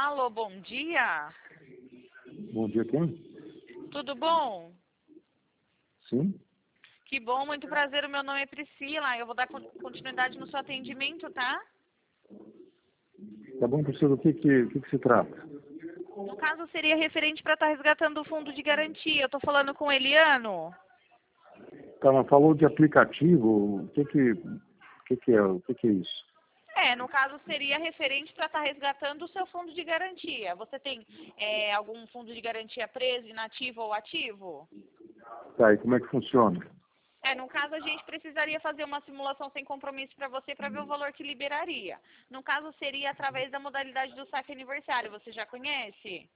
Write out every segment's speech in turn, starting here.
Alô, bom dia. Bom dia, quem? Tudo bom? Sim? Que bom, muito prazer. O meu nome é Priscila. Eu vou dar continuidade no seu atendimento, tá? Tá bom, Priscila, o que se trata? No caso, seria referente para estar resgatando o fundo de garantia. Eu tô falando com o Eliano. Tá, mas falou de aplicativo, o que é isso? No caso, seria referente para estar resgatando o seu fundo de garantia. Você tem algum fundo de garantia preso, inativo ou ativo? Tá, e como é que funciona? No caso, a gente precisaria fazer uma simulação sem compromisso para você para ver o valor que liberaria. No caso, seria através da modalidade do saque aniversário. Você já conhece?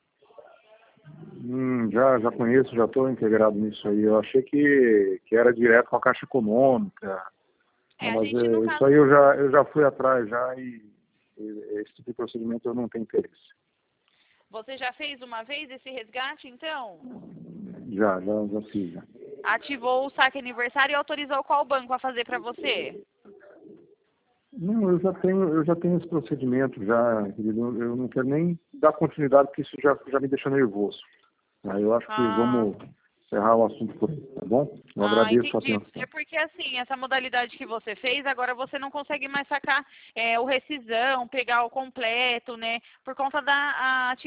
Já conheço, já estou integrado nisso aí. Eu achei que era direto com a Caixa Econômica. Não, A mas gente, no isso caso... aí eu já fui atrás já e esse tipo de procedimento eu não tenho interesse. Você já fez uma vez esse resgate, então? Já fiz. Já. Ativou o saque aniversário e autorizou qual banco a fazer para você? Não, eu já tenho esse procedimento já, querido. Eu não quero nem dar continuidade, porque isso já me deixa nervoso. Aí eu acho que vamos encerrar o assunto por aí, tá bom? Eu agradeço a sua Entendi. atenção. É porque, assim, essa modalidade que você fez, agora você não consegue mais sacar o rescisão, pegar o completo, né? Por conta da